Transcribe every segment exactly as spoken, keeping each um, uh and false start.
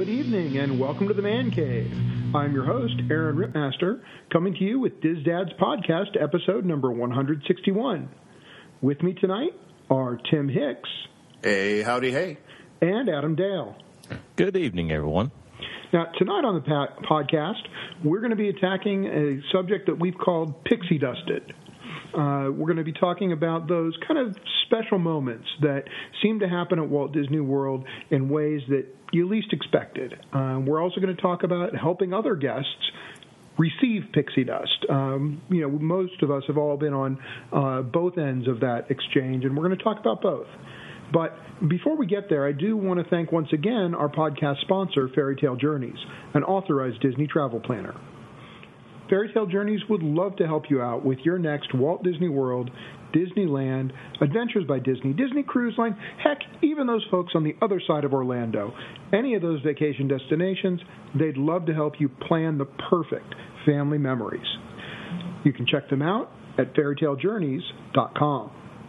Good evening and welcome to the Man Cave. I'm your host, Aaron Ripmaster, coming to you with Diz Dad's Podcast, episode number one hundred sixty-one. With me tonight are Tim Hicks. Hey, howdy, hey. And Adam Dale. Good evening, everyone. Now, tonight on the pa- podcast, we're going to be attacking a subject that we've called Pixie Dusted. Uh, we're going to be talking about those kind of special moments that seem to happen at Walt Disney World in ways that you least expected. Uh, we're also going to talk about helping other guests receive pixie dust. Um, you know, most of us have all been on uh, both ends of that exchange, and we're going to talk about both. But before we get there, I do want to thank once again our podcast sponsor, Fairy Tale Journeys, an authorized Disney travel planner. Fairy Tale Journeys would love to help you out with your next Walt Disney World, Disneyland, Adventures by Disney, Disney Cruise Line, heck, even those folks on the other side of Orlando. Any of those vacation destinations, they'd love to help you plan the perfect family memories. You can check them out at fairy tale journeys dot com.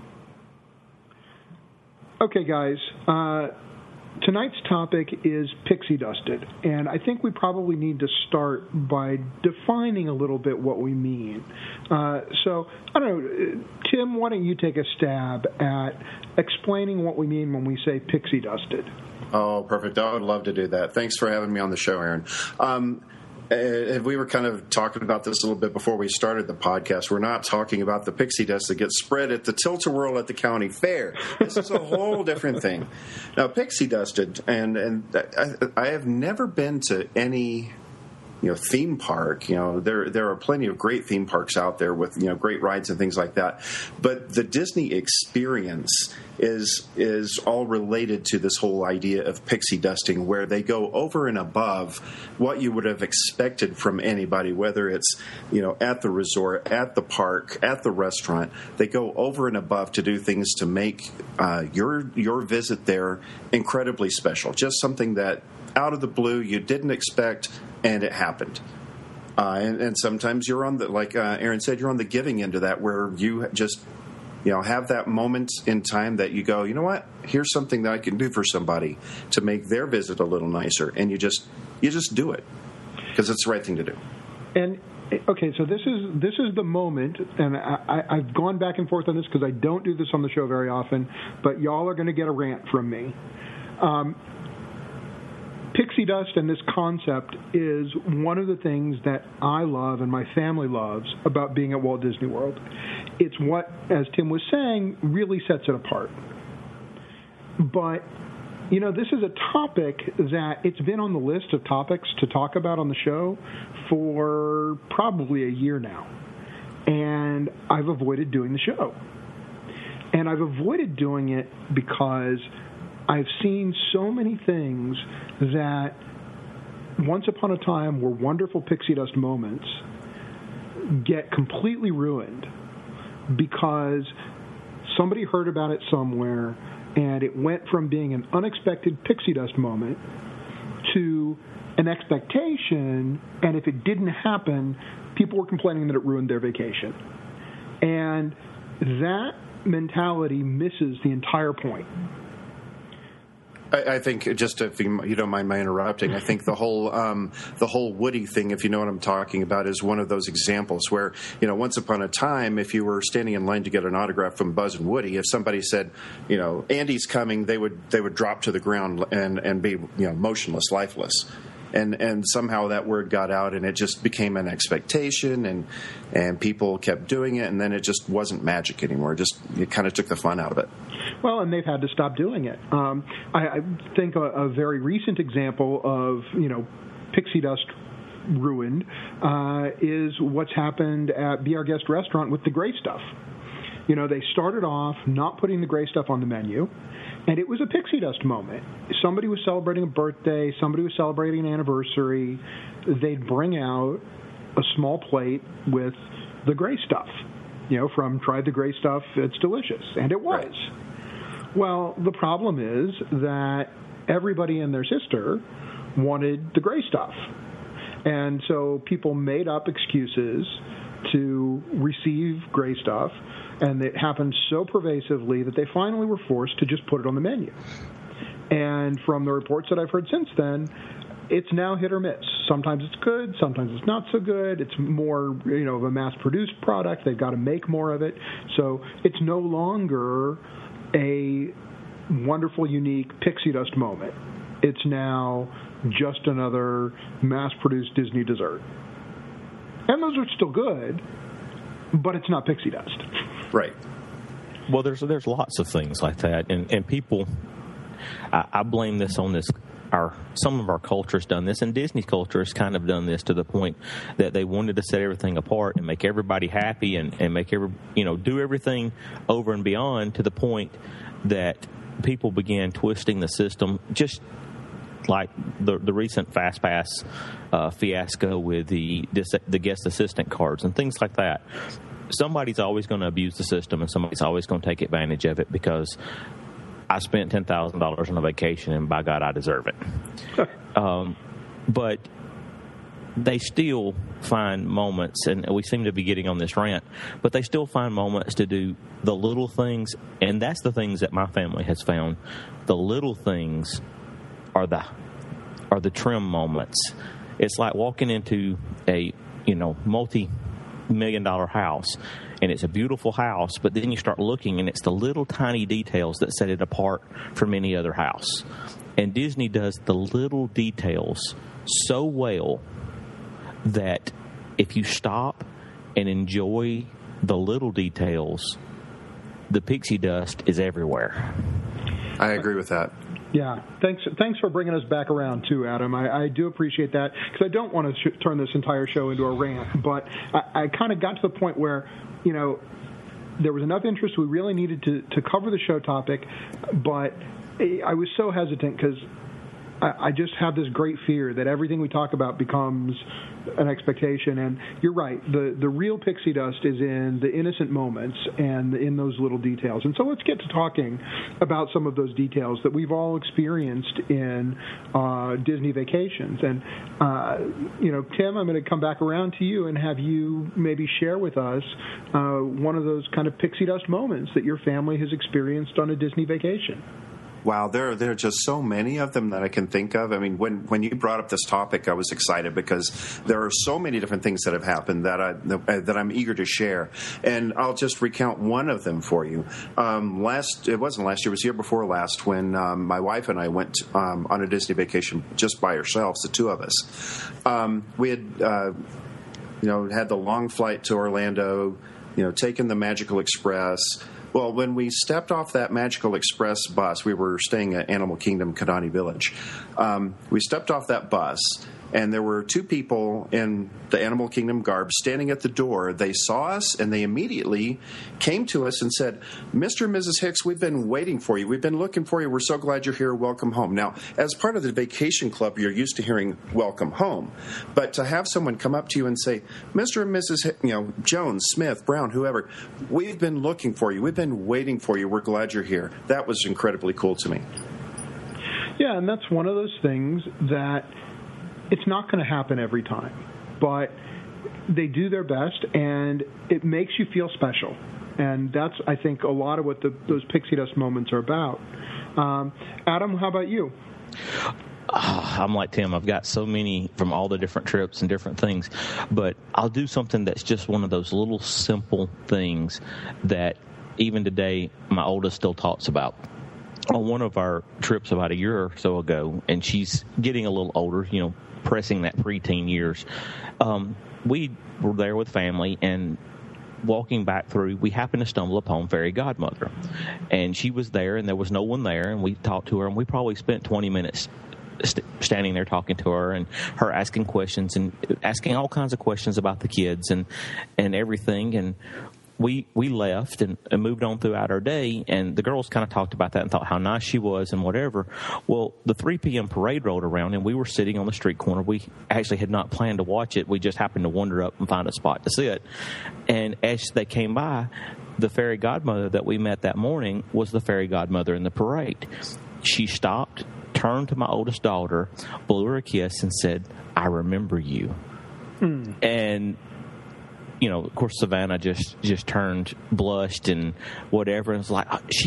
Okay, guys, uh, tonight's topic is pixie dusted, and I think we probably need to start by defining a little bit what we mean. Uh, so, I don't know, Tim, why don't you take a stab at explaining what we mean when we say pixie dusted? Oh, perfect. I would love to do that. Thanks for having me on the show, Aaron. Um, Uh, we were kind of talking about this a little bit before we started the podcast. We're not talking about the pixie dust that gets spread at the Tilt-A-Whirl at the county fair. This is a whole different thing. Now, pixie dusted, and and I, I have never been to any, you know, theme park. You know, there there are plenty of great theme parks out there with, you know, great rides and things like that. But the Disney experience is is all related to this whole idea of pixie dusting, where they go over and above what you would have expected from anybody, whether it's, you know, at the resort, at the park, at the restaurant. They go over and above to do things to make uh, your your visit there incredibly special. Just something that out of the blue you didn't expect, and it happened. Uh, and, and sometimes you're on the, like uh, Aaron said, you're on the giving end of that, where you just, you know, have that moment in time that you go, you know what, here's something that I can do for somebody to make their visit a little nicer, and you just you just do it because it's the right thing to do. And okay, so this is this is the moment, and I, I, I've gone back and forth on this because I don't do this on the show very often, but y'all are going to get a rant from me. Um, Pixie dust and this concept is one of the things that I love and my family loves about being at Walt Disney World. It's what, as Tim was saying, really sets it apart. But, you know, this is a topic that it's been on the list of topics to talk about on the show for probably a year now. And I've avoided doing the show. And I've avoided doing it because I've seen so many things that once upon a time were wonderful pixie dust moments get completely ruined because somebody heard about it somewhere and it went from being an unexpected pixie dust moment to an expectation, and if it didn't happen, people were complaining that it ruined their vacation. And that mentality misses the entire point. I, I think, just if you, you don't mind my interrupting, I think the whole um, the whole Woody thing, if you know what I'm talking about, is one of those examples where, you know, once upon a time, if you were standing in line to get an autograph from Buzz and Woody, if somebody said, you know, Andy's coming, they would they would drop to the ground and, and be, you know, motionless, lifeless. And and somehow that word got out, and it just became an expectation, and and people kept doing it, and then it just wasn't magic anymore. It just it kind of took the fun out of it. Well, and they've had to stop doing it. Um, I, I think a, a very recent example of, you know, pixie dust ruined uh, is what's happened at Be Our Guest restaurant with the gray stuff. You know, they started off not putting the gray stuff on the menu, and it was a pixie dust moment. Somebody was celebrating a birthday, somebody was celebrating an anniversary. They'd bring out a small plate with the gray stuff, you know, from Try the Gray Stuff, it's delicious. And it was. Right. Well, the problem is that everybody and their sister wanted the gray stuff. And so people made up excuses to receive gray stuff, and it happened so pervasively that they finally were forced to just put it on the menu. And from the reports that I've heard since then, it's now hit or miss. Sometimes it's good, sometimes it's not so good. It's more, you know, of a mass-produced product. They've got to make more of it. So it's no longer a wonderful, unique pixie dust moment. It's now just another mass-produced Disney dessert. And those are still good, but it's not pixie dust. Right. Well, there's there's lots of things like that, and and people, I, I blame this on this. Our some of our culture has done this, and Disney's culture has kind of done this to the point that they wanted to set everything apart and make everybody happy, and, and make every you know do everything over and beyond, to the point that people began twisting the system, just like the the recent FastPass uh, fiasco with the the guest assistant cards and things like that. Somebody's always going to abuse the system, and somebody's always going to take advantage of it, because I spent ten thousand dollars on a vacation, and by God, I deserve it. um, but they still find moments, and we seem to be getting on this rant, but they still find moments to do the little things, and that's the things that my family has found. The little things are the are the trim moments. It's like walking into a you know multi million dollar house, and it's a beautiful house, but then you start looking, and it's the little tiny details that set it apart from any other house. And Disney does the little details so well that if you stop and enjoy the little details, the pixie dust is everywhere. I agree with that. Yeah, thanks. Thanks for bringing us back around too, Adam. I, I do appreciate that, because I don't want to sh- turn this entire show into a rant, but I, I kind of got to the point where, you know, there was enough interest. We really needed to, to cover the show topic, but I was so hesitant because I, I just have this great fear that everything we talk about becomes an expectation. And you're right. The the real pixie dust is in the innocent moments and in those little details. And so let's get to talking about some of those details that we've all experienced in uh, Disney vacations. And, uh, you know, Tim, I'm going to come back around to you and have you maybe share with us uh, one of those kind of pixie dust moments that your family has experienced on a Disney vacation. Wow, there, there are just so many of them that I can think of. I mean, when, when you brought up this topic, I was excited because there are so many different things that have happened that, I, that I'm eager to share. And I'll just recount one of them for you. Um, last, it wasn't last year, it was the year before last, when um, my wife and I went um, on a Disney vacation just by ourselves, the two of us. Um, we had, uh, you know, had the long flight to Orlando, you know, taken the Magical Express. Well, when we stepped off that Magical Express bus, we were staying at Animal Kingdom Kidani Village. Um, we stepped off that bus, and there were two people in the Animal Kingdom garb standing at the door. They saw us, and they immediately came to us and said, "Mister and Missus Hicks, we've been waiting for you. We've been looking for you. We're so glad you're here. Welcome home." Now, as part of the vacation club, you're used to hearing "welcome home." But to have someone come up to you and say, "Mister and Missus Hick, you know, Jones, Smith, Brown, whoever, we've been looking for you. We've been waiting for you. We're glad you're here." That was incredibly cool to me. Yeah, and that's one of those things that it's not going to happen every time, but they do their best, and it makes you feel special. And that's, I think, a lot of what the, those pixie dust moments are about. Um, Adam, how about you? Oh, I'm like Tim. I've got so many from all the different trips and different things, but I'll do something that's just one of those little simple things that even today my oldest still talks about. On one of our trips about a year or so ago, and she's getting a little older, you know, pressing that preteen years, um, we were there with family, and walking back through, we happened to stumble upon Fairy Godmother. And she was there, and there was no one there, and we talked to her, and we probably spent twenty minutes st- standing there talking to her, and her asking questions, and asking all kinds of questions about the kids and, and everything. And we we left and, and moved on throughout our day, and the girls kind of talked about that and thought how nice she was and whatever. Well, the three p.m. parade rolled around, and we were sitting on the street corner. We actually had not planned to watch it. We just happened to wander up and find a spot to sit. And as they came by, the fairy godmother that we met that morning was the fairy godmother in the parade. She stopped, turned to my oldest daughter, blew her a kiss, and said, "I remember you." Mm. And you know, of course, Savannah just, just turned, blushed, and whatever, and was like, she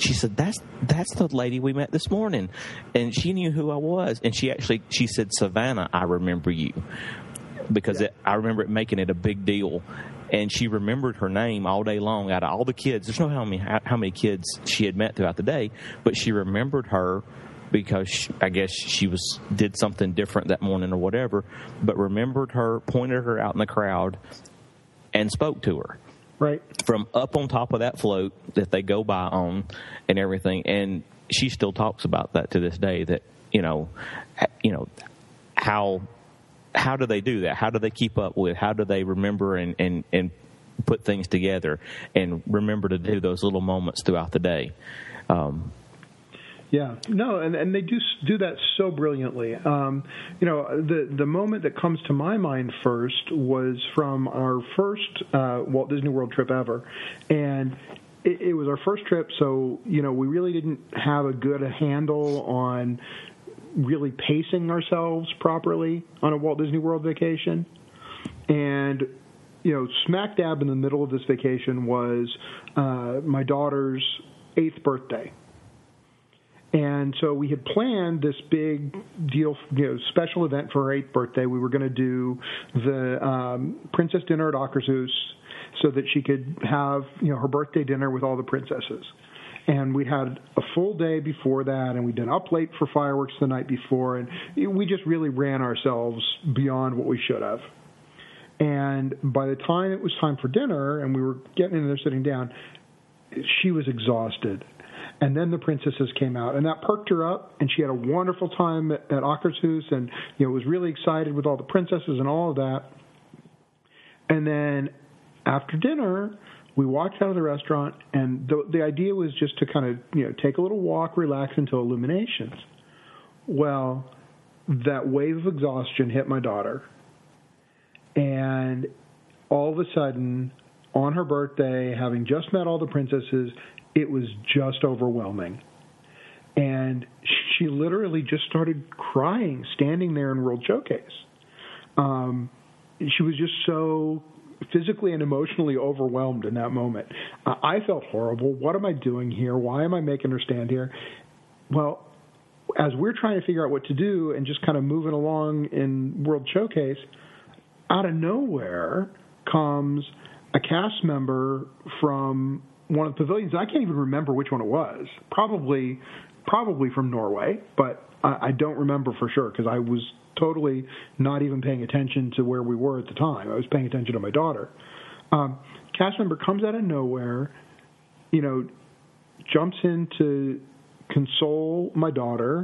she said, that's that's the lady we met this morning. And she knew who I was. And she actually, she said, Savannah, I remember you. Because yeah. it, I remember it making it a big deal. And she remembered her name all day long out of all the kids. There's no how many, how, how many kids she had met throughout the day, but she remembered her because she, I guess she was did something different that morning or whatever, but remembered her, pointed her out in the crowd, and spoke to her. Right. From up on top of that float that they go by on and everything. And she still talks about that to this day, that, you know, you know, how how do they do that? How do they keep up with? How do they remember and, and, and put things together and remember to do those little moments throughout the day? Um, Yeah, no, and, and they do do that so brilliantly. Um, you know, the the moment that comes to my mind first was from our first uh, Walt Disney World trip ever, and it, it was our first trip. So you know, we really didn't have a good handle on really pacing ourselves properly on a Walt Disney World vacation, and you know, smack dab in the middle of this vacation was uh, my daughter's eighth birthday. And so we had planned this big deal, you know, special event for her eighth birthday. We were going to do the um, princess dinner at Akershus so that she could have, you know, her birthday dinner with all the princesses. And we had a full day before that, and we'd been up late for fireworks the night before, and we just really ran ourselves beyond what we should have. And by the time it was time for dinner, and we were getting in there sitting down, she was exhausted. And then the princesses came out, and that perked her up, and she had a wonderful time at, at Akershus, and you know was really excited with all the princesses and all of that. And then after dinner, we walked out of the restaurant, and the, the idea was just to kind of you know take a little walk, relax until Illuminations. Well, that wave of exhaustion hit my daughter, and all of a sudden, on her birthday, having just met all the princesses, it was just overwhelming. And she literally just started crying, standing there in World Showcase. Um, she was just so physically and emotionally overwhelmed in that moment. Uh, I felt horrible. What am I doing here? Why am I making her stand here? Well, as we're trying to figure out what to do and just kind of moving along in World Showcase, out of nowhere comes a cast member from one of the pavilions. I can't even remember which one it was. Probably, probably from Norway, but I, I don't remember for sure because I was totally not even paying attention to where we were at the time. I was paying attention to my daughter. Um, cast member comes out of nowhere, you know, jumps in to console my daughter.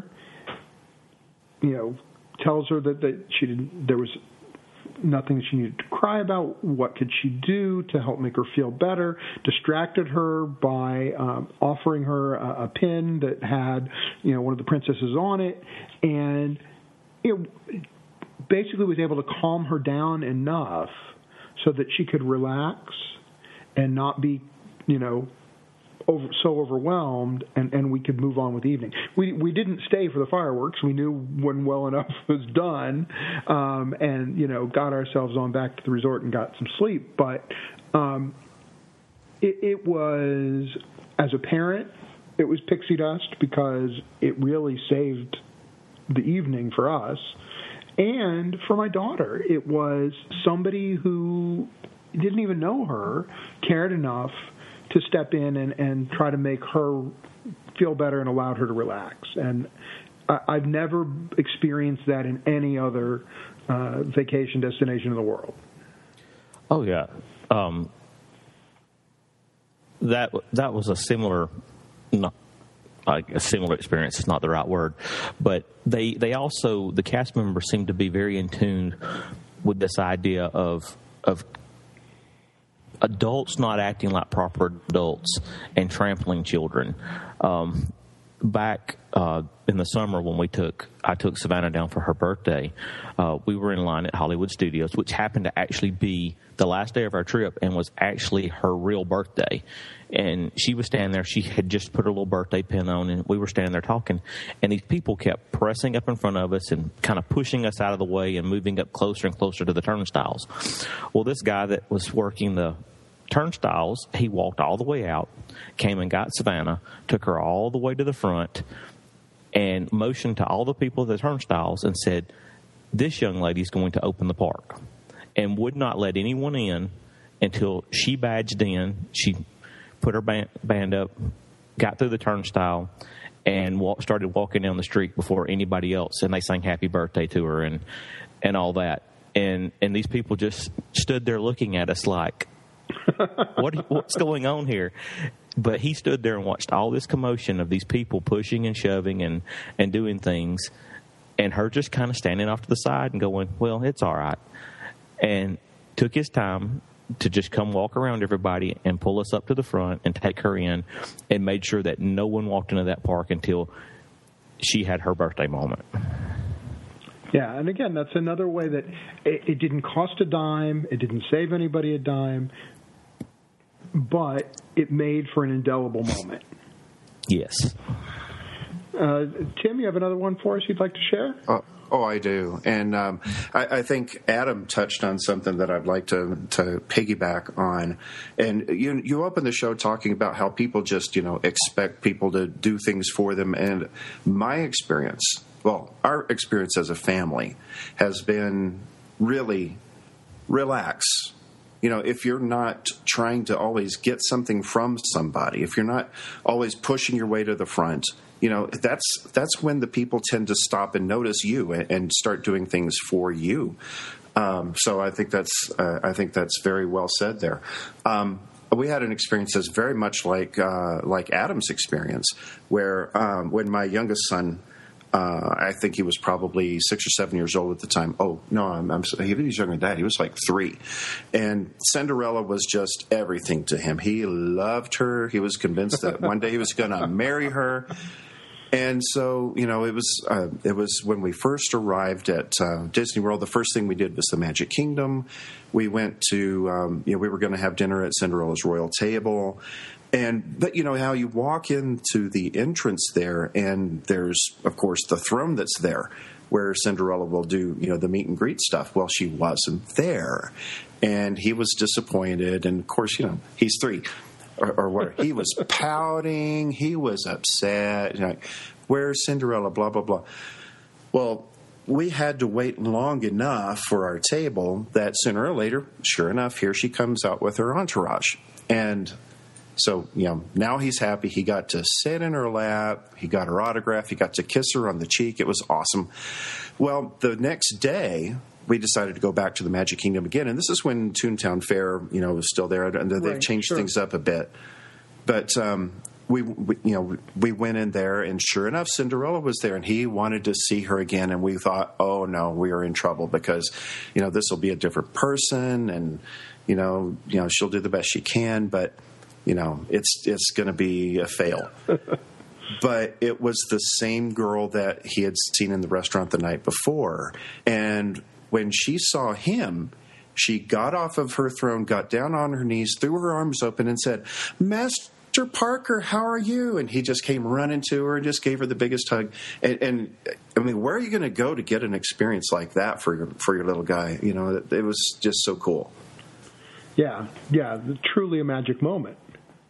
You know, tells her that, that she didn't. There was nothing she needed to cry about. What could she do to help make her feel better? Distracted her by um, offering her a, a pin that had, you know, one of the princesses on it, and you know, basically was able to calm her down enough so that she could relax and not be, you know, over, so overwhelmed, and, and we could move on with the evening. We we didn't stay for the fireworks. We knew when well enough was done, um, and you know got ourselves on back to the resort and got some sleep. But um, it, it was, as a parent, it was pixie dust because it really saved the evening for us, and for my daughter, it was somebody who didn't even know her cared enough to step in and, and try to make her feel better and allowed her to relax. And I, I've never experienced that in any other uh, vacation destination in the world. Oh, yeah. Um, that that was a similar, not like a similar experience. It's not the right word, but they they also the cast members seemed to be very in tune with this idea of of. adults not acting like proper adults and trampling children. Um, back uh, in the summer when we took, I took Savannah down for her birthday, uh, we were in line at Hollywood Studios, which happened to actually be the last day of our trip and was actually her real birthday. And she was standing there. She had just put her little birthday pin on, and we were standing there talking. And these people kept pressing up in front of us and kind of pushing us out of the way and moving up closer and closer to the turnstiles. Well, this guy that was working the turnstiles, he walked all the way out, came and got Savannah, took her all the way to the front, and motioned to all the people at the turnstiles and said, this young lady's going to open the park, and would not let anyone in until she badged in. She put her band, band up, got through the turnstile, and walk, started walking down the street before anybody else, and they sang happy birthday to her and and all that. And and these people just stood there looking at us like, what what's going on here? But he stood there and watched all this commotion of these people pushing and shoving and, and doing things, and her just kind of standing off to the side and going, well, it's all right. And took his time to just come walk around everybody and pull us up to the front and take her in, and made sure that no one walked into that park until she had her birthday moment. Yeah, and again, that's another way that it, it didn't cost a dime, it didn't save anybody a dime, but it made for an indelible moment. Yes. Uh, Tim, you have another one for us you'd like to share? Uh, oh, I do. And um, I, I think Adam touched on something that I'd like to, to piggyback on. And you you opened the show talking about how people just, you know, expect people to do things for them. And my experience, well, our experience as a family has been really relax. You know, if you're not trying to always get something from somebody, if you're not always pushing your way to the front, you know, that's that's when the people tend to stop and notice you and, and start doing things for you. Um, so I think that's uh, I think that's very well said there. Um, we had an experience that's very much like uh, like Adam's experience, where um, when my youngest son, Uh, I think he was probably six or seven years old at the time. Oh, no, I'm, I'm, he was younger than that. He was like three. And Cinderella was just everything to him. He loved her. He was convinced that one day he was going to marry her. And so, you know, it was uh, it was when we first arrived at uh, Disney World, the first thing we did was the Magic Kingdom. We went to, um, you know, we were going to have dinner at Cinderella's Royal Table. And, but you know, how you walk into the entrance there, and there's, of course, the throne that's there where Cinderella will do, you know, the meet and greet stuff. Well, she wasn't there. And he was disappointed. And, of course, you know, he's three. Or, or what? He was pouting. He was upset. You know, where's Cinderella? Blah, blah, blah. Well, we had to wait long enough for our table that sooner or later, sure enough, here she comes out with her entourage. And so, you know, now he's happy. He got to sit in her lap. He got her autograph. He got to kiss her on the cheek. It was awesome. Well, the next day, we decided to go back to the Magic Kingdom again. And this is when Toontown Fair, you know, was still there. And they've right, changed sure. things up a bit. But, um, we, we, you know, we went in there, and sure enough, Cinderella was there, and he wanted to see her again. And we thought, oh, no, we are in trouble because, you know, this will be a different person. And, you know, you know, she'll do the best she can. But, you know, it's it's going to be a fail. But it was the same girl that he had seen in the restaurant the night before. And when she saw him, she got off of her throne, got down on her knees, threw her arms open, and said, Master Parker, how are you? And he just came running to her and just gave her the biggest hug. And, and I mean, where are you going to go to get an experience like that for your, for your little guy? You know, it, it was just so cool. Yeah, yeah, truly a magic moment.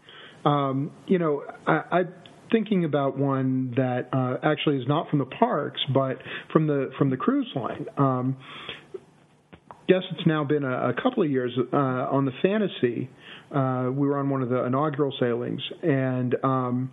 Um, you know, I, I'm thinking about one that uh, actually is not from the parks, but from the from the cruise line. Um, guess it's now been a, a couple of years uh, on the Fantasy. Uh, we were on one of the inaugural sailings, and um,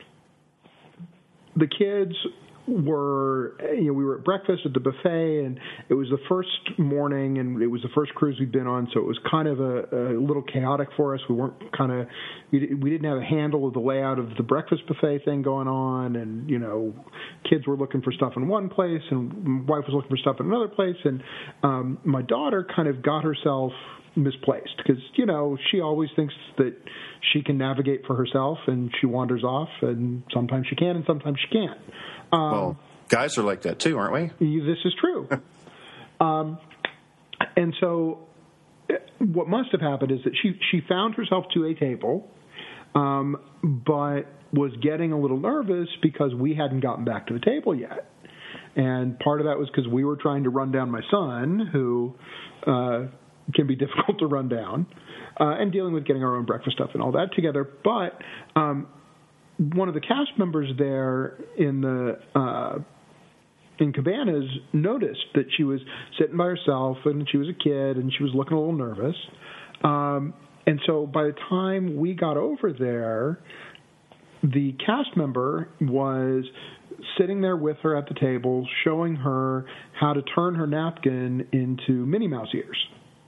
the kids were, you know, we were at breakfast at the buffet, and it was the first morning, and it was the first cruise we'd been on, so it was kind of a, a little chaotic for us. We weren't kind of, we, we didn't have a handle of the layout of the breakfast buffet thing going on, and, you know, kids were looking for stuff in one place, and my wife was looking for stuff in another place, and um, my daughter kind of got herself misplaced because, you know, she always thinks that she can navigate for herself, and she wanders off, and sometimes she can and sometimes she can't. Um, well, guys are like that too, aren't we? This is true. um, and so what must have happened is that she, she found herself to a table, um, but was getting a little nervous because we hadn't gotten back to the table yet. And part of that was because we were trying to run down my son, who uh, can be difficult to run down, uh, and dealing with getting our own breakfast stuff and all that together. But um, one of the cast members there in the uh, in Cabanas noticed that she was sitting by herself and she was a kid and she was looking a little nervous. Um, and so by the time we got over there, the cast member was sitting there with her at the table, showing her how to turn her napkin into Minnie Mouse ears,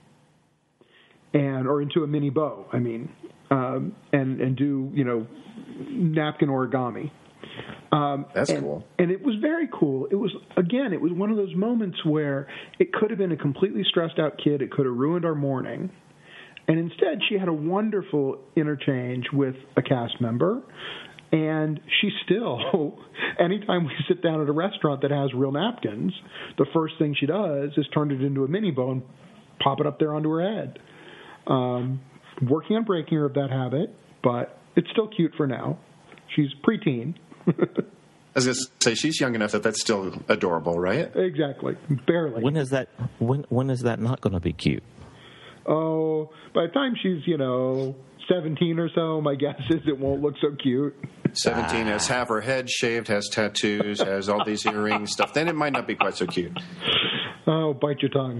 and or into a mini bow. I mean, um, and and do you know napkin origami. Um, That's and, cool. And it was very cool. It was, again, it was one of those moments where it could have been a completely stressed out kid. It could have ruined our morning. And instead, she had a wonderful interchange with a cast member. And she still, anytime we sit down at a restaurant that has real napkins, the first thing she does is turn it into a mini bow and pop it up there onto her head. Um, working on breaking her of that habit, but it's still cute for now. She's preteen. I was going to say, she's young enough that that's still adorable, right? Exactly. Barely. When is that? When when is that not going to be cute? Oh, by the time she's, you know, seventeen or so, my guess is it won't look so cute. seventeen has half her head shaved, has tattoos, has all these earrings, stuff. Then it might not be quite so cute. Oh, bite your tongue.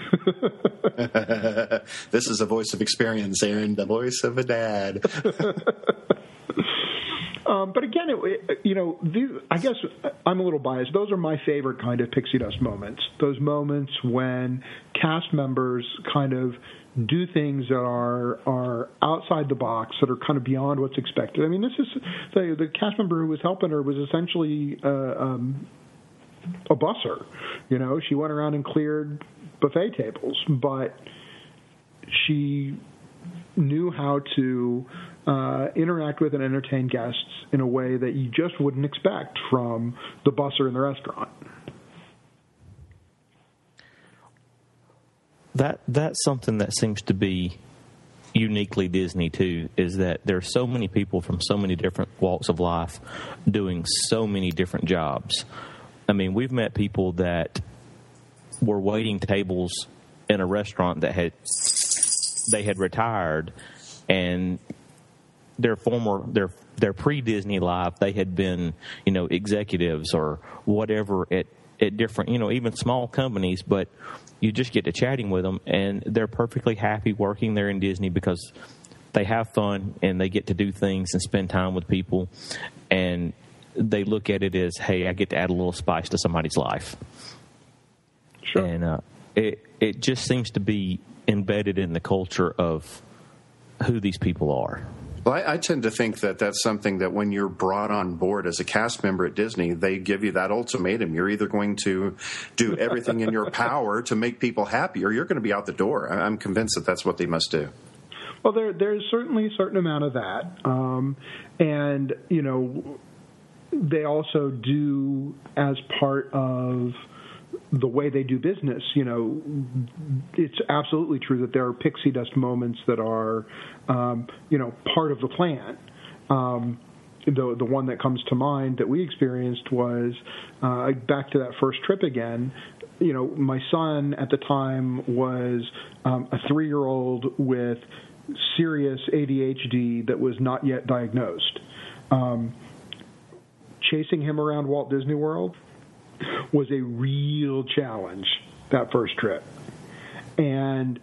This is a voice of experience, Aaron, the voice of a dad. Um, but again, it, you know, these, I guess I'm a little biased. Those are my favorite kind of pixie dust moments. Those moments when cast members kind of do things that are are outside the box, that are kind of beyond what's expected. I mean, this is the, the cast member who was helping her was essentially uh, um, a busser. You know, she went around and cleared buffet tables, but she knew how to uh, interact with and entertain guests in a way that you just wouldn't expect from the busser in the restaurant. That that's something that seems to be uniquely Disney too, is that there's so many people from so many different walks of life doing so many different jobs. I mean, we've met people that were waiting tables in a restaurant that had they had retired, and their former their their pre-Disney life, they had been, you know, executives or whatever at at different, you know, even small companies, but you just get to chatting with them, and they're perfectly happy working there in Disney because they have fun and they get to do things and spend time with people, and they look at it as, hey, I get to add a little spice to somebody's life. Sure. And uh, it it just seems to be embedded in the culture of who these people are. Well, I, I tend to think that that's something that when you're brought on board as a cast member at Disney, they give you that ultimatum. You're either going to do everything in your power to make people happy, or you're going to be out the door. I'm convinced that that's what they must do. Well, there, there's certainly a certain amount of that. Um, and, you know, they also do, as part of the way they do business, you know, it's absolutely true that there are pixie dust moments that are, um, you know, part of the plan. Um, the the one that comes to mind that we experienced was uh, back to that first trip again. You know, my son at the time was um, a three-year-old with serious A D H D that was not yet diagnosed. Um, chasing him around Walt Disney World was a real challenge that first trip. And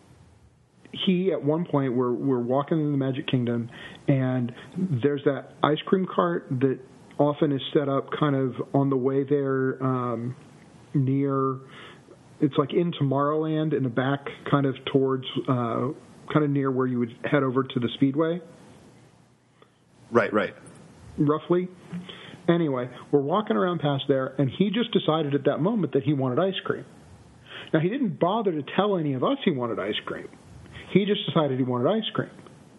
he, at one point, we're, we're walking in the Magic Kingdom, and there's that ice cream cart that often is set up kind of on the way there um, near, it's like in Tomorrowland in the back, kind of towards, uh, kind of near where you would head over to the Speedway. Right, right. Roughly. Anyway, we're walking around past there, and he just decided at that moment that he wanted ice cream. Now, he didn't bother to tell any of us he wanted ice cream. He just decided he wanted ice cream.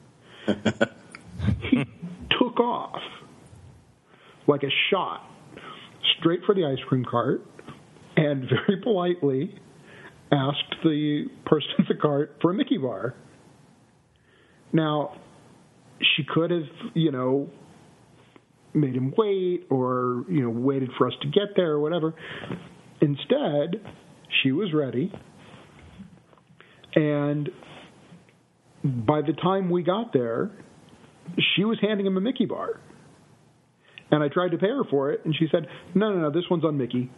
He took off like a shot straight for the ice cream cart and very politely asked the person at the cart for a Mickey bar. Now, she could have, you know, made him wait or, you know, waited for us to get there or whatever. Instead, she was ready And by the time we got there, she was handing him a Mickey bar. And I tried to pay her for it, and she said, no, no, no, this one's on Mickey.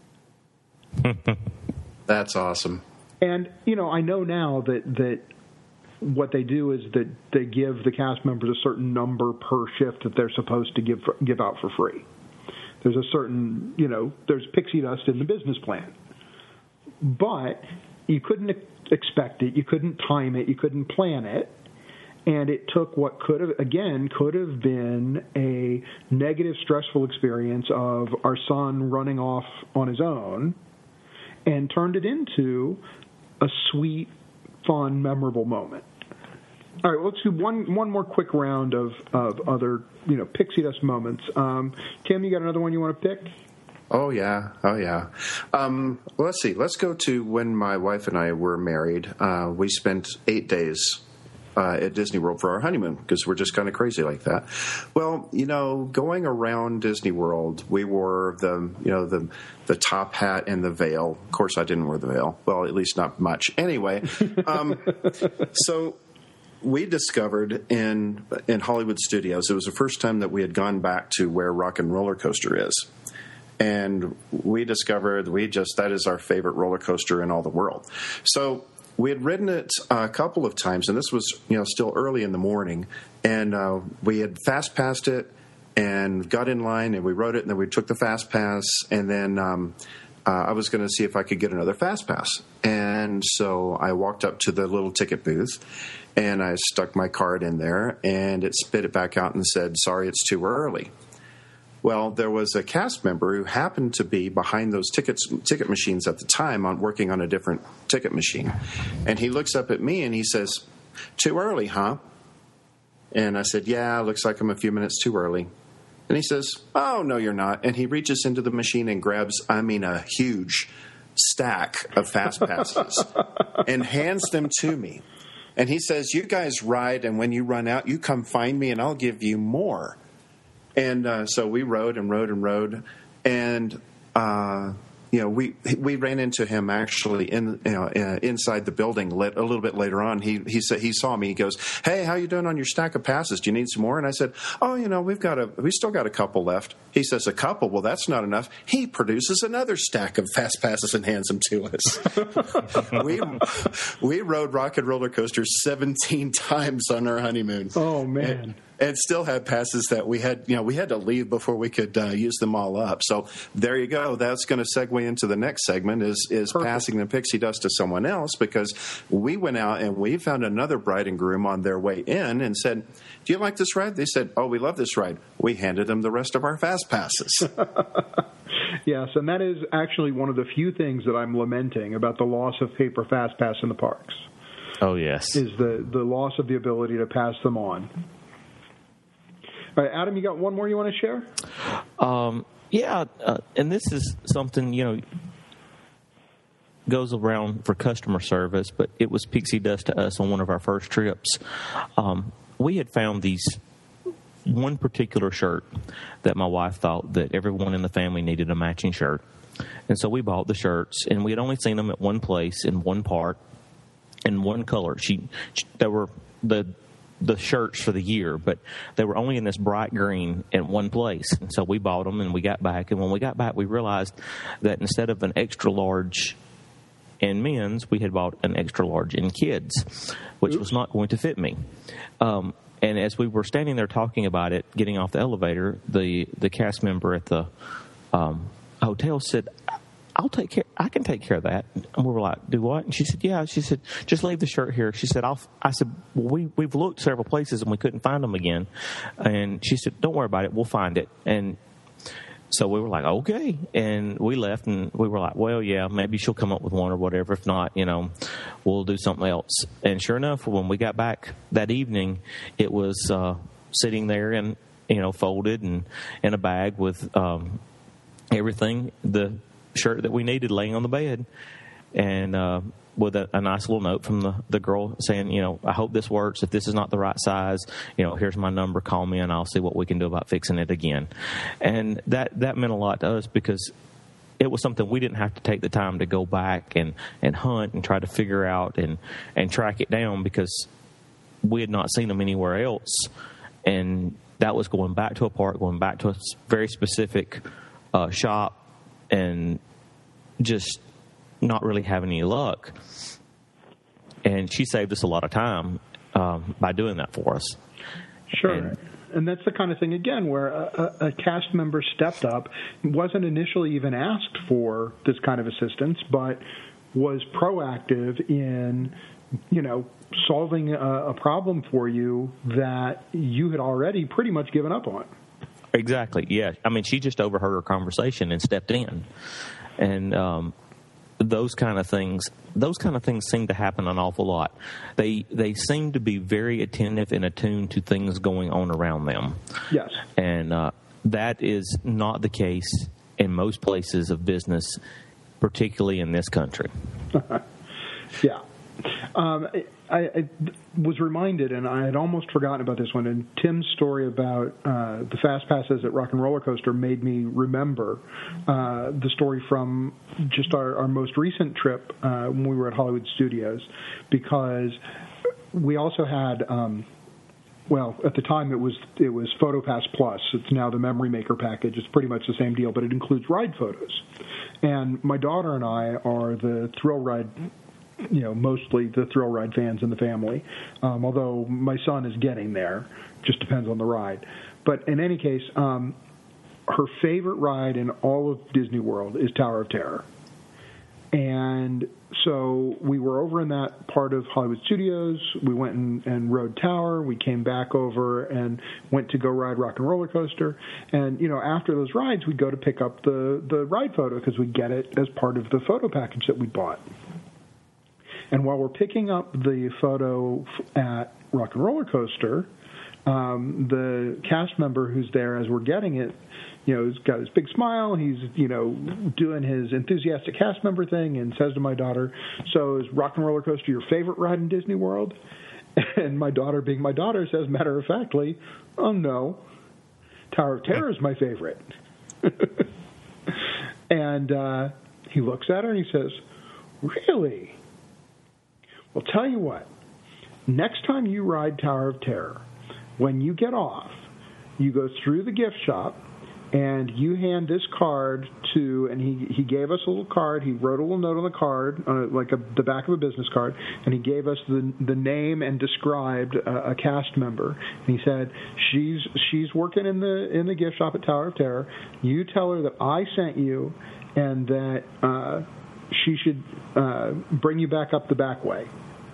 That's awesome. And, you know, I know now that, that what they do is that they give the cast members a certain number per shift that they're supposed to give for, give out for free. There's a certain, you know, there's pixie dust in the business plan. But you couldn't expect it. You couldn't time it. You couldn't plan it. And it took what could have, again, could have been a negative, stressful experience of our son running off on his own and turned it into a sweet, fun, memorable moment. All right, well, let's do one one more quick round of, of other, you know, pixie dust moments. Um, Tim, you got another one you want to pick? Oh, yeah. Oh, yeah. Um, well, let's see. Let's go to when my wife and I were married. Uh, we spent eight days Uh, at Disney World for our honeymoon because we're just kind of crazy like that. Well, you know, going around Disney World, we wore the, you know, the the top hat and the veil. Of course, I didn't wear the veil. Well, at least not much. Anyway, um, so we discovered in in Hollywood Studios, it was the first time that we had gone back to where Rock and Roller Coaster is. And we discovered we just, that is our favorite roller coaster in all the world. So we had ridden it a couple of times, and this was, you know, still early in the morning, and uh, we had fast passed it and got in line, and we rode it, and then we took the fast pass, and then um, uh, I was going to see if I could get another fast pass. And so I walked up to the little ticket booth, and I stuck my card in there, and it spit it back out and said, sorry, it's too early. Well, there was a cast member who happened to be behind those tickets, ticket machines at the time, on working on a different ticket machine. And he looks up at me and he says, too early, huh? And I said, yeah, looks like I'm a few minutes too early. And he says, oh, no, you're not. And he reaches into the machine and grabs, I mean, a huge stack of fast passes and hands them to me. And he says, you guys ride, and when you run out, you come find me and I'll give you more. And uh, so we rode and rode and rode, and uh, you know we we ran into him actually in you know uh, inside the building lit, a little bit later on. He he said he saw me. He goes, "Hey, how you doing on your stack of passes? Do you need some more?" And I said, "Oh, you know, we've got a we still got a couple left." He says, "A couple? Well, that's not enough." He produces another stack of fast passes and hands them to us. we we rode Rock and Roller Coaster seventeen times on our honeymoon. Oh man. And, And still had passes that we had, you know, we had to leave before we could uh, use them all up. So there you go. That's going to segue into the next segment is is Perfect. Passing the pixie dust to someone else, because we went out and we found another bride and groom on their way in and said, do you like this ride? They said, oh, we love this ride. We handed them the rest of our fast passes. Yes, and that is actually one of the few things that I'm lamenting about the loss of paper fast pass in the parks. Oh, yes. Is the, the loss of the ability to pass them on. All right, Adam, you got one more you want to share? Um, yeah, uh, and this is something, you know, goes around for customer service, but it was pixie dust to us on one of our first trips. Um, we had found these one particular shirt that my wife thought that everyone in the family needed a matching shirt. And so we bought the shirts, and we had only seen them at one place in one part in one color. She, she there were the the shirts for the year, but they were only in this bright green in one place. And so we bought them, and we got back. And when we got back, we realized that instead of an extra large in men's, we had bought an extra large in kids, which Oops. was not going to fit me. Um, and as we were standing there talking about it, getting off the elevator, the, the cast member at the um, hotel said, I'll take care. I can take care of that. And we were like, do what? And she said, yeah. She said, just leave the shirt here. She said, I'll, I said, well, we, we've looked several places and we couldn't find them again. And she said, don't worry about it. We'll find it. And so we were like, okay. And we left, and we were like, well, yeah, maybe she'll come up with one or whatever. If not, you know, we'll do something else. And sure enough, when we got back that evening, it was uh, sitting there and, you know, folded and in a bag with um, everything, the shirt that we needed laying on the bed, and uh, with a, a nice little note from the, the girl saying, you know, I hope this works. If this is not the right size, you know, here's my number. Call me, and I'll see what we can do about fixing it again. And that, that meant a lot to us, because it was something we didn't have to take the time to go back and, and hunt and try to figure out and, and track it down because we had not seen them anywhere else. And that was going back to a park, going back to a very specific uh, shop, and just not really having any luck. And she saved us a lot of time um, by doing that for us. Sure. And, and that's the kind of thing, again, where a, a, a cast member stepped up, wasn't initially even asked for this kind of assistance, but was proactive in, you know, solving a, a problem for you that you had already pretty much given up on. Exactly, yeah. I mean, she just overheard our conversation and stepped in. And um, those kind of things, those kind of things seem to happen an awful lot. They they seem to be very attentive and attuned to things going on around them. Yes. And uh, that is not the case in most places of business, particularly in this country. Yeah. Um, I, I was reminded, and I had almost forgotten about this one, and Tim's story about uh, the fast passes at Rock and Roller Coaster made me remember uh, the story from just our, our most recent trip uh, when we were at Hollywood Studios, because we also had, um, well, at the time it was it was PhotoPass Plus. It's now the Memory Maker package. It's pretty much the same deal, but it includes ride photos. And my daughter and I are the thrill ride you know, mostly the thrill ride fans in the family, um, although my son is getting there. Just depends on the ride. But in any case, um, her favorite ride in all of Disney World is Tower of Terror. And so we were over in that part of Hollywood Studios. We went and, and rode Tower. We came back over and went to go ride Rock and Roller Coaster. And, you know, after those rides, we'd go to pick up the, the ride photo because we get it as part of the photo package that we bought. And while we're picking up the photo at Rock and Roller Coaster, um, the cast member who's there as we're getting it, you know, he's got his big smile. He's, you know, doing his enthusiastic cast member thing and says to my daughter, "So is Rock and Roller Coaster your favorite ride in Disney World?" And my daughter, being my daughter, says matter-of-factly, "Oh, no. Tower of Terror is my favorite." And uh, he looks at her and he says, "Really? Well, tell you what, next time you ride Tower of Terror, when you get off, you go through the gift shop, and you hand this card to," and he, he gave us a little card. He wrote a little note on the card, on a, like a, the back of a business card, and he gave us the the name and described a, a cast member. And he said, she's she's working in the in the gift shop at Tower of Terror. You tell her that I sent you, and that uh, she should uh, bring you back up the back way.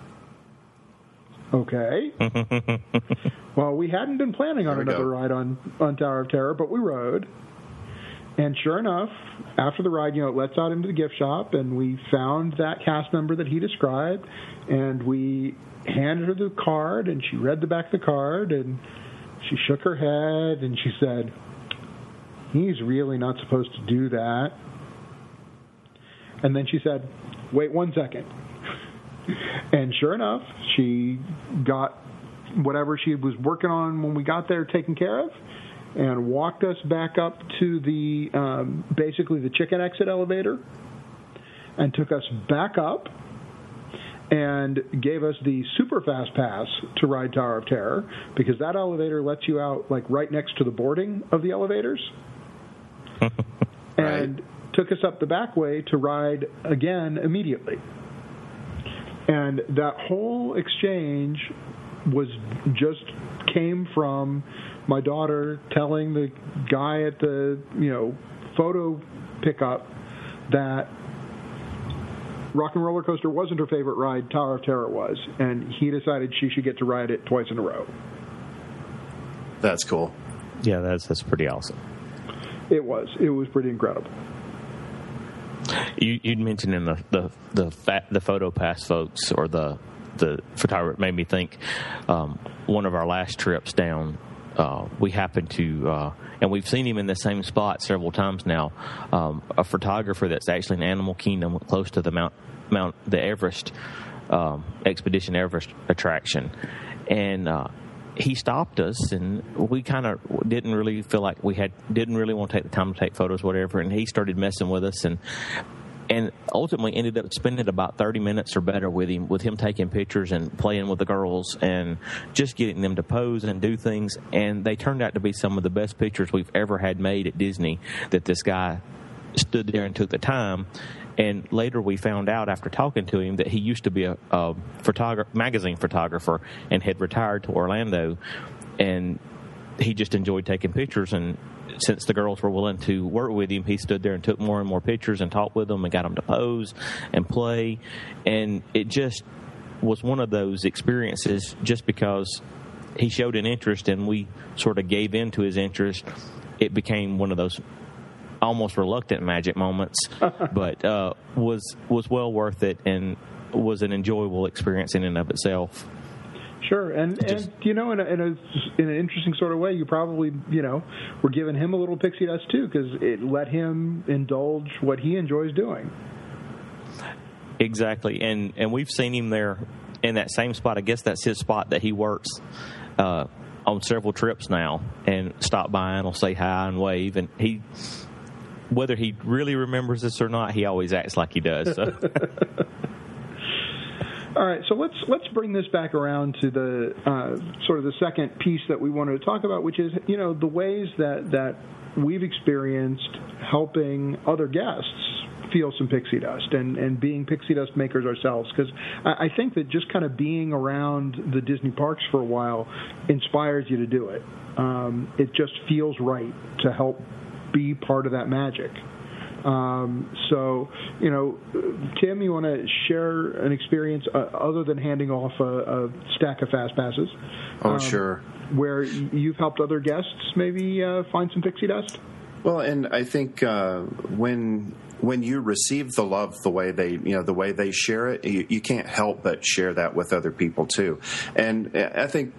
Okay. Well, we hadn't been planning on another go. ride on, on Tower of Terror, but we rode. And sure enough, after the ride, you know, it lets out into the gift shop, and we found that cast member that he described, and we handed her the card, and she read the back of the card, and she shook her head, and she said, "He's really not supposed to do that." And then she said, "Wait one second." And sure enough, she got whatever she was working on when we got there taken care of, and walked us back up to the um, basically the chicken exit elevator, and took us back up, and gave us the super fast pass to ride Tower of Terror, because that elevator lets you out like right next to the boarding of the elevators. And right. Took us up the back way to ride again immediately. And that whole exchange was just came from my daughter telling the guy at the, you know, photo pickup that Rock and Roller Coaster wasn't her favorite ride, Tower of Terror was, and he decided she should get to ride it twice in a row. That's cool. Yeah, that's that's pretty awesome. It was. It was pretty incredible. You, you'd mentioned in the the the, fat, the photo pass folks, or the the photographer, made me think. Um, one of our last trips down, uh, we happened to, uh, and we've seen him in the same spot several times now. Um, a photographer that's actually in Animal Kingdom, close to the Mount Mount the Everest um, Expedition Everest attraction, and uh, he stopped us, and we kind of didn't really feel like we had didn't really want to take the time to take photos, whatever. And he started messing with us, and and ultimately ended up spending about thirty minutes or better with him, with him taking pictures and playing with the girls and just getting them to pose and do things. And they turned out to be some of the best pictures we've ever had made at Disney. That this guy stood there and took the time. And later we found out after talking to him that he used to be a, a photographer, magazine photographer, and had retired to Orlando. And he just enjoyed taking pictures. And since the girls were willing to work with him, he stood there and took more and more pictures and talked with them and got them to pose and play. And it just was one of those experiences, just because he showed an interest and we sort of gave in to his interest. It became one of those almost reluctant magic moments, but uh, was was well worth it and was an enjoyable experience in and of itself. Sure, and Just, and you know, in a, in a in an interesting sort of way, you probably you know were giving him a little pixie dust too, because it let him indulge what he enjoys doing. Exactly, and and we've seen him there in that same spot. I guess that's his spot that he works uh, on several trips now, and stop by and will say hi and wave, and he. Whether he really remembers this or not, he always acts like he does. So. All right, so let's let's bring this back around to the uh, sort of the second piece that we wanted to talk about, which is you know the ways that that we've experienced helping other guests feel some pixie dust and, and being pixie dust makers ourselves, because I, I think that just kind of being around the Disney parks for a while inspires you to do it. Um, it just feels right to help be part of that magic. Um, so, you know, Tim, you want to share an experience uh, other than handing off a, a stack of fast passes? Oh, um, sure. Where you've helped other guests maybe uh, find some pixie dust? Well, and I think uh, when when you receive the love the way they you know the way they share it, you, you can't help but share that with other people too. And I think,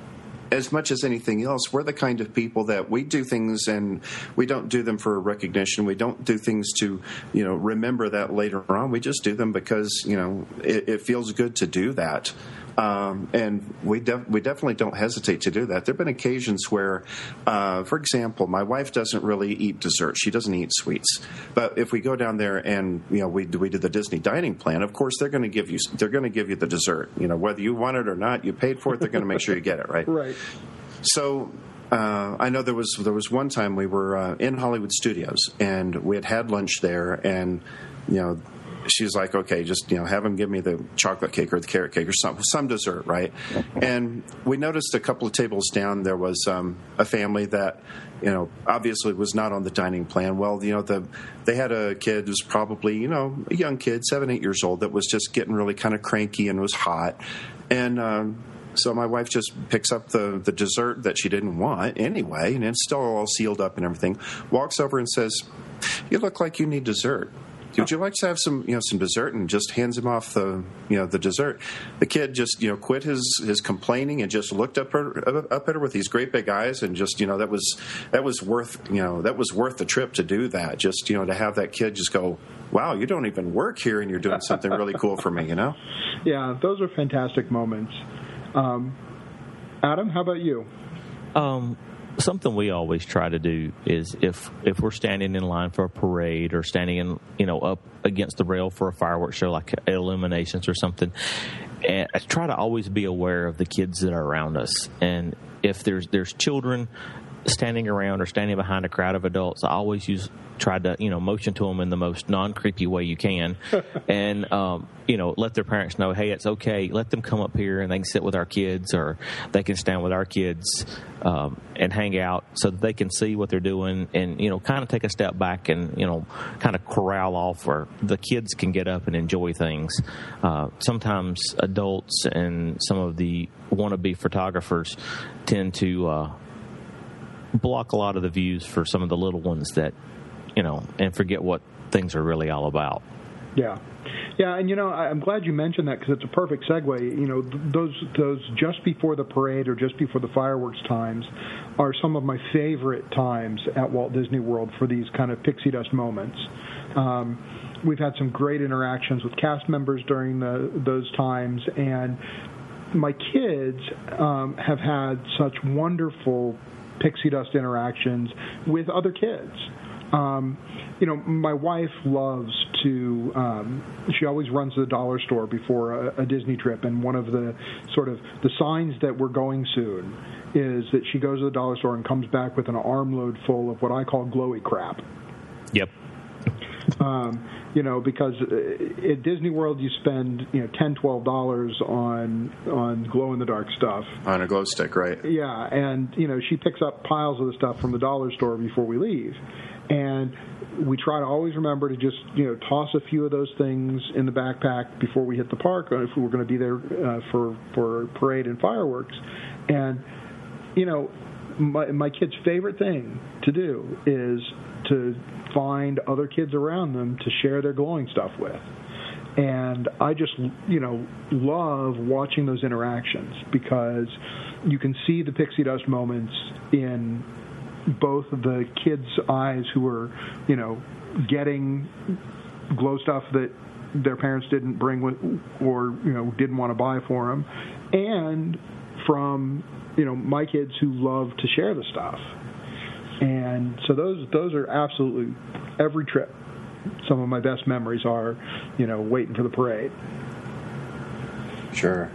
as much as anything else, we're the kind of people that we do things and we don't do them for recognition. We don't do things to, you know, remember that later on. We just do them because, you know, it, it feels good to do that. Um, and we def- we definitely don't hesitate to do that. There have been occasions where, uh, for example, my wife doesn't really eat dessert. She doesn't eat sweets. But if we go down there and you know we we do the Disney dining plan, of course they're going to give you they're going to give you the dessert. You know, whether you want it or not, you paid for it. They're going to make sure you get it, right? Right. So. Uh, I know there was there was one time we were uh, in Hollywood Studios and we had had lunch there, and you know. She's like, okay, just, you know, have him give me the chocolate cake or the carrot cake or some some dessert, right? And we noticed a couple of tables down there was um, a family that, you know, obviously was not on the dining plan. Well, you know, the they had a kid who was probably, you know, a young kid, seven, eight years old, that was just getting really kind of cranky and was hot. And um, so my wife just picks up the, the dessert that she didn't want anyway, and it's still all sealed up and everything, walks over and says, you look like you need dessert. Would you like to have some, you know, some dessert? And just hands him off the, you know, the dessert. The kid just, you know, quit his, his complaining and just looked up her up at her with these great big eyes, and just, you know, that was that was worth, you know, that was worth the trip to do that. Just, you know, to have that kid just go, wow, you don't even work here, and you're doing something really cool for me, you know? Yeah, those are fantastic moments. Um, Adam, how about you? Um. Something we always try to do is if if we're standing in line for a parade or standing in you know up against the rail for a fireworks show like Illuminations or something, and I try to always be aware of the kids that are around us. And if there's there's children standing around or standing behind a crowd of adults, I always use try to you know motion to them in the most non-creepy way you can, and um, you know let their parents know, hey, it's okay. Let them come up here and they can sit with our kids, or they can stand with our kids um, and hang out, so that they can see what they're doing, and you know kind of take a step back and you know kind of corral off where the kids can get up and enjoy things. Uh, sometimes adults and some of the wannabe photographers tend to uh, block a lot of the views for some of the little ones that. You know, and forget what things are really all about. Yeah, yeah, and you know, I'm glad you mentioned that, because it's a perfect segue. You know, those those just before the parade or just before the fireworks times are some of my favorite times at Walt Disney World for these kind of pixie dust moments. Um, we've had some great interactions with cast members during the, those times, and my kids um, have had such wonderful pixie dust interactions with other kids. Um, you know, my wife loves to, um, she always runs to the dollar store before a, a Disney trip, and one of the sort of the signs that we're going soon is that she goes to the dollar store and comes back with an armload full of what I call glowy crap. Yep. Um, you know, because at Disney World you spend, you know, ten dollars, twelve dollars on on glow-in-the-dark stuff. On a glow stick, right? Yeah, and, you know, she picks up piles of the stuff from the dollar store before we leave. And we try to always remember to just, you know, toss a few of those things in the backpack before we hit the park if we were going to be there uh, for, for parade and fireworks. And, you know, my, my kid's favorite thing to do is to find other kids around them to share their glowing stuff with. And I just, you know, love watching those interactions because you can see the pixie dust moments in both of the kids' eyes who are, you know, getting glow stuff that their parents didn't bring with or, you know, didn't want to buy for them, and from, you know, my kids who love to share the stuff. And so those those are absolutely every trip. Some of my best memories are, you know, waiting for the parade. Sure.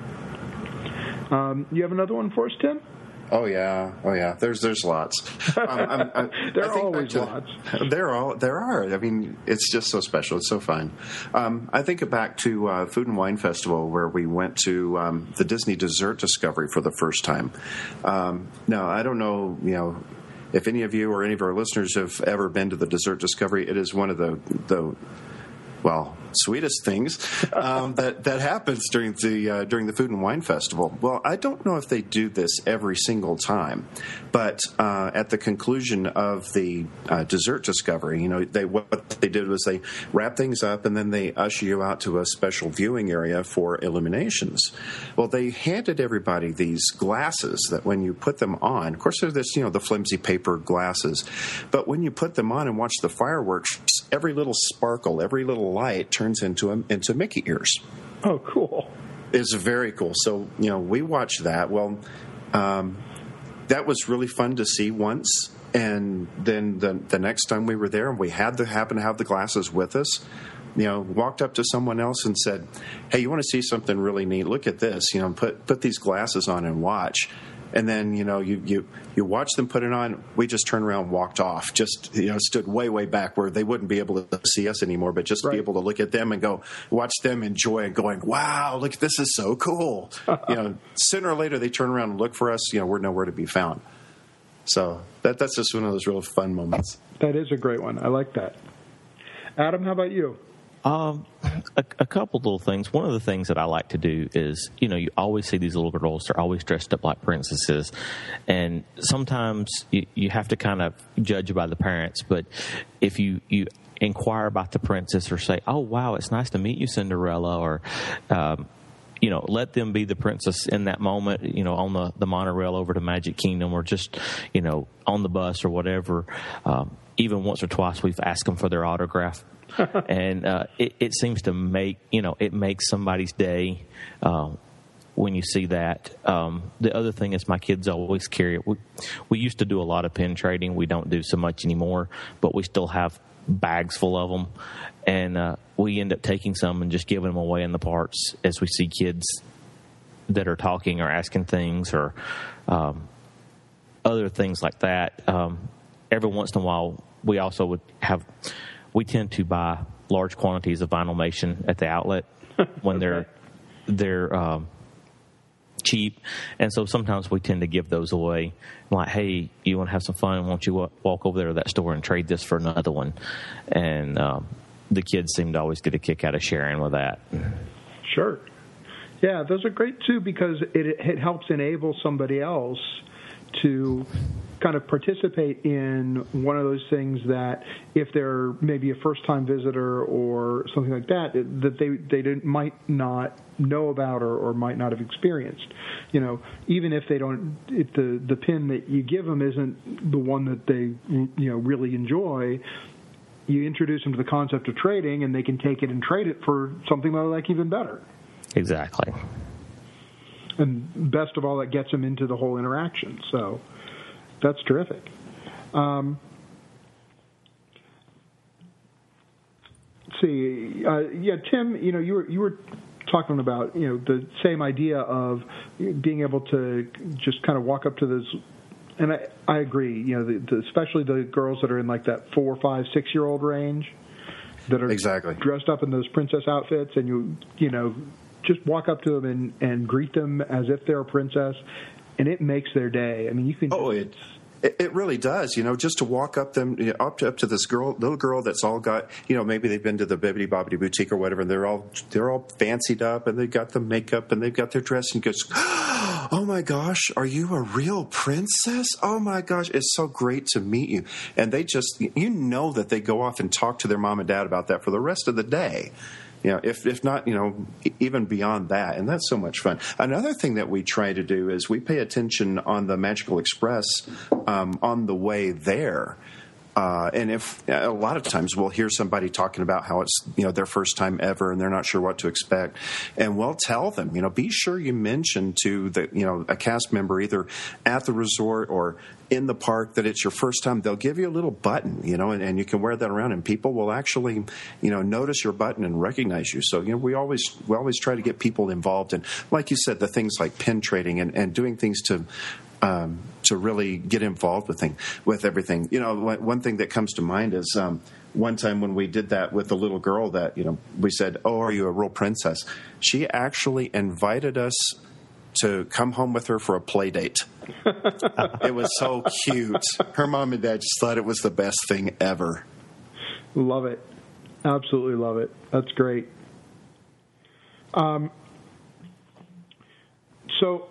Um, you have another one for us, Tim? Oh yeah, oh yeah. There's there's lots. Um, I'm, I'm, there I are think always to, lots. There are there are. I mean, it's just so special. It's so fun. Um, I think back to uh, Food and Wine Festival where we went to um, the Disney Dessert Discovery for the first time. Um, now I don't know, you know, if any of you or any of our listeners have ever been to the Dessert Discovery. It is one of the the well, sweetest things um, that that happens during the uh, during the Food and Wine Festival. Well, I don't know if they do this every single time, but uh, at the conclusion of the uh, Dessert Discovery, you know, they what they did was they wrap things up and then they usher you out to a special viewing area for illuminations. Well, they handed everybody these glasses that when you put them on, of course, they're this, you know, the flimsy paper glasses, but when you put them on and watch the fireworks, every little sparkle, every little light turns into a, into Mickey ears. Oh, cool. It's very cool. So, you know, we watched that. Well, um, that was really fun to see once. And then the the next time we were there and we had to happen to have the glasses with us, you know, walked up to someone else and said, hey, you want to see something really neat? Look at this, you know, put put these glasses on and watch. And then, you know, you, you, you watch them put it on. We just turned around and walked off, just, you know, stood way, way back where they wouldn't be able to see us anymore, but just right. be able to look at them and go, watch them enjoy and going, wow, look, this is so cool. You know, sooner or later they turn around and look for us. You know, we're nowhere to be found. So that that's just one of those real fun moments. That is a great one. I like that. Adam, how about you? Um, a, a couple little things. One of the things that I like to do is, you know, you always see these little girls. They're always dressed up like princesses. And sometimes you, you have to kind of judge by the parents. But if you, you inquire about the princess or say, oh, wow, it's nice to meet you, Cinderella, or, um, you know, let them be the princess in that moment, you know, on the, the monorail over to Magic Kingdom or just, you know, on the bus or whatever. Um, even once or twice we've asked them for their autograph. and uh, it, it seems to make, you know, it makes somebody's day uh, when you see that. Um, the other thing is my kids always carry it. We, we used to do a lot of pin trading. We don't do so much anymore, but we still have bags full of them. And uh, we end up taking some and just giving them away in the parks as we see kids that are talking or asking things or um, other things like that. Um, every once in a while, we also would have... We tend to buy large quantities of Vinylmation at the outlet when they're okay. they're um, cheap, and so sometimes we tend to give those away. Like, hey, you want to have some fun? Why don't you walk over there to that store and trade this for another one? And um, the kids seem to always get a kick out of sharing with that. Sure, yeah, those are great too because it it helps enable somebody else to kind of participate in one of those things that if they're maybe a first-time visitor or something like that, that they they didn't, might not know about or, or might not have experienced. You know, even if they don't, if the, the pin that you give them isn't the one that they, you know, really enjoy, you introduce them to the concept of trading and they can take it and trade it for something that they like even better. Exactly. and best of all, that gets them into the whole interaction. So that's terrific. Um, let's see, uh, yeah, Tim, you know, you were you were talking about you know the same idea of being able to just kind of walk up to this. And I, I agree, you know, the, the, especially the girls that are in like that four, five, six-year-old range that are exactly dressed up in those princess outfits, and you, you know, just walk up to them and, and greet them as if they're a princess, and it makes their day. I mean, you can. Oh, it's. It, it really does, you know, just to walk up them you know, up to up to this girl, little girl that's all got, you know, maybe they've been to the Bibbidi Bobbidi Boutique or whatever, and they're all they're all fancied up, and they've got the makeup, and they've got their dress, and goes, oh my gosh, are you a real princess? Oh my gosh, it's so great to meet you. And they just, you know, that they go off and talk to their mom and dad about that for the rest of the day. You know, if if not, you know, even beyond that, and that's so much fun. Another thing that we try to do is we pay attention on the Magical Express um, on the way there. Uh, and if a lot of times we'll hear somebody talking about how it's, you know, their first time ever and they're not sure what to expect. And we'll tell them, you know, be sure you mention to the, you know, a cast member either at the resort or in the park that it's your first time. They'll give you a little button, you know, and, and you can wear that around and people will actually, you know, notice your button and recognize you. So, you know, we always, we always try to get people involved in, like you said, the things like pin trading and, and doing things to, Um, to really get involved with thing, with everything. You know, one thing that comes to mind is um, one time when we did that with a little girl that, you know, we said, oh, are you a real princess? She actually invited us to come home with her for a play date. It was so cute. Her mom and dad just thought it was the best thing ever. Love it. Absolutely love it. That's great. Um, so...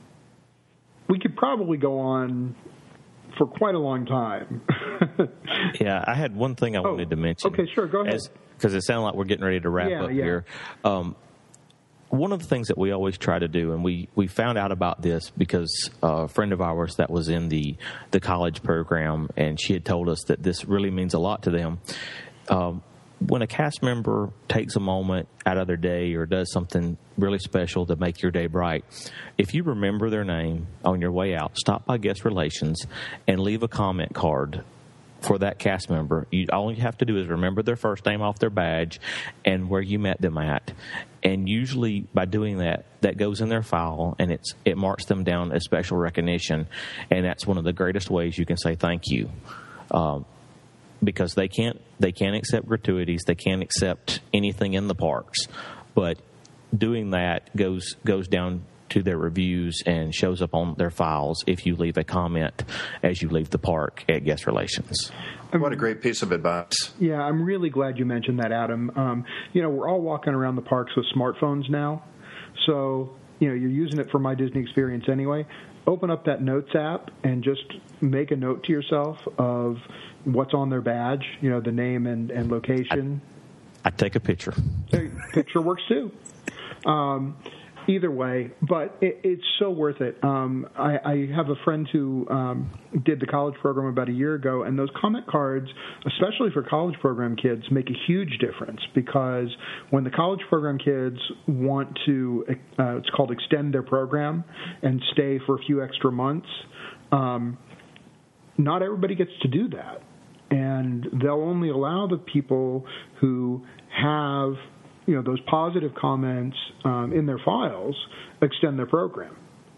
We could probably go on for quite a long time. Yeah, I had one thing I oh, wanted to mention. Okay, sure, go ahead. Because it sounded like we're getting ready to wrap yeah, up yeah. here. Um, one of the things that we always try to do, and we, we found out about this because a friend of ours that was in the, the college program, and she had told us that this really means a lot to them. Um, when a cast member takes a moment out of their day or does something really special to make your day bright, if you remember their name on your way out, stop by Guest Relations and leave a comment card for that cast member. You, all you have to do is remember their first name off their badge and where you met them at. And usually by doing that, that goes in their file and it's it marks them down as special recognition. And that's one of the greatest ways you can say thank you. Um, because they can't they can't accept gratuities, they can't accept anything in the parks, but doing that goes goes down to their reviews and shows up on their files if you leave a comment as you leave the park at Guest Relations. What a great piece of advice. Yeah, I'm really glad you mentioned that, Adam. Um, you know, we're all walking around the parks with smartphones now, so you know you're using it for My Disney Experience anyway. Open up that Notes app and just make a note to yourself of what's on their badge, you know, the name and, and location. I, I take a picture. Picture works too. Um, either way, but it, it's so worth it. Um, I, I have a friend who um, did the college program about a year ago, and those comment cards, especially for college program kids, make a huge difference because when the college program kids want to, uh, it's called extend their program and stay for a few extra months, um, not everybody gets to do that. And they'll only allow the people who have, you know, those positive comments um, in their files extend their program.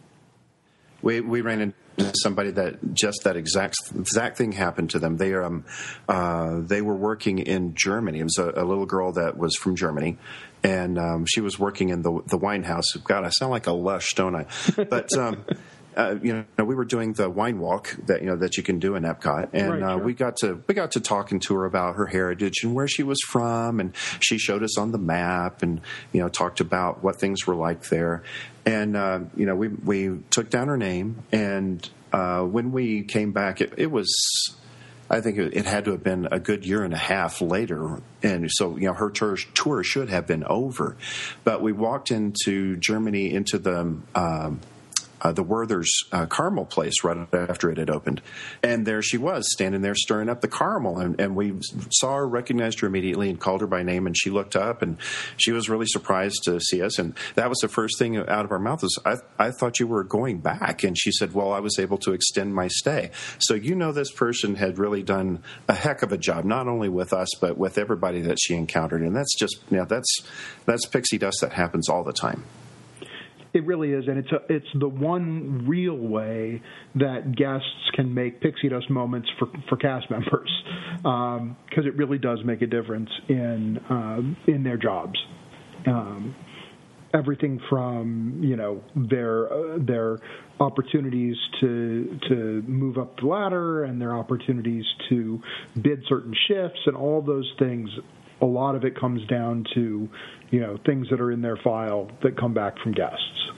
We we ran into somebody that just that exact exact thing happened to them. They um uh, they were working in Germany. It was a, a little girl that was from Germany, and um, she was working in the the wine house. God, I sound like a lush, don't I? But um, Uh, you know, we were doing the wine walk that you know that you can do in Epcot, and right, uh, sure. we got to we got to talking to her about her heritage and where she was from, and she showed us on the map, and you know talked about what things were like there, and uh, you know we we took down her name, and uh, when we came back, it, it was. I think it had to have been a good year and a half later, and so you know her tour, tour should have been over, but we walked into Germany into the. Um, uh, the Werther's uh, caramel place right after it had opened. And there she was, standing there stirring up the caramel. And, and we saw her, recognized her immediately, and called her by name. And she looked up, and she was really surprised to see us. And that was the first thing out of our mouth is, I, I thought you were going back. And she said, well, I was able to extend my stay. So you know this person had really done a heck of a job, not only with us, but with everybody that she encountered. And that's just, you know, that's that's pixie dust that happens all the time. It really is, and it's a, it's the one real way that guests can make pixie dust moments for, for cast members, because um, it really does make a difference in uh, in their jobs. Um, everything from you know their uh, their opportunities to to move up the ladder and their opportunities to bid certain shifts and all those things. A lot of it comes down to, you know, things that are in their file that come back from guests.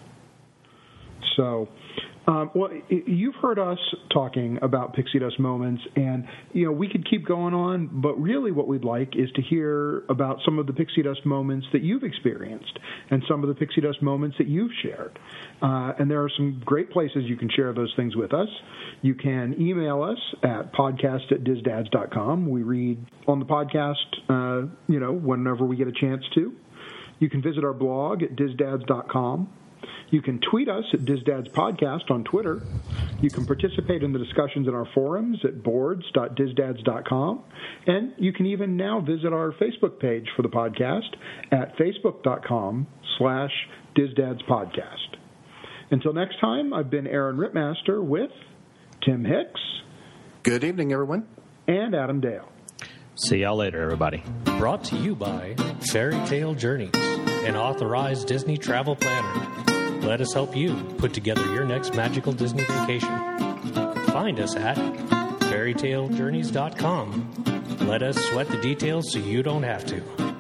So, um, well, you've heard us talking about pixie dust moments, and, you know, we could keep going on, but really what we'd like is to hear about some of the pixie dust moments that you've experienced and some of the pixie dust moments that you've shared. Uh, and there are some great places you can share those things with us. You can email us at podcast at dizdads dot com. We read on the podcast, uh, you know, whenever we get a chance to. You can visit our blog at dizdads dot com. You can tweet us at DizDads Podcast on Twitter. You can participate in the discussions in our forums at boards dot dizdads dot com. And you can even now visit our Facebook page for the podcast at facebook dot com slash dizdads podcast. Until next time, I've been Aaron Rittmaster with Tim Hicks. Good evening, everyone. And Adam Dale. See y'all later, everybody. Brought to you by Fairy Tale Journeys, an authorized Disney travel planner. Let us help you put together your next magical Disney vacation. Find us at fairy tale journeys dot com. Let us sweat the details so you don't have to.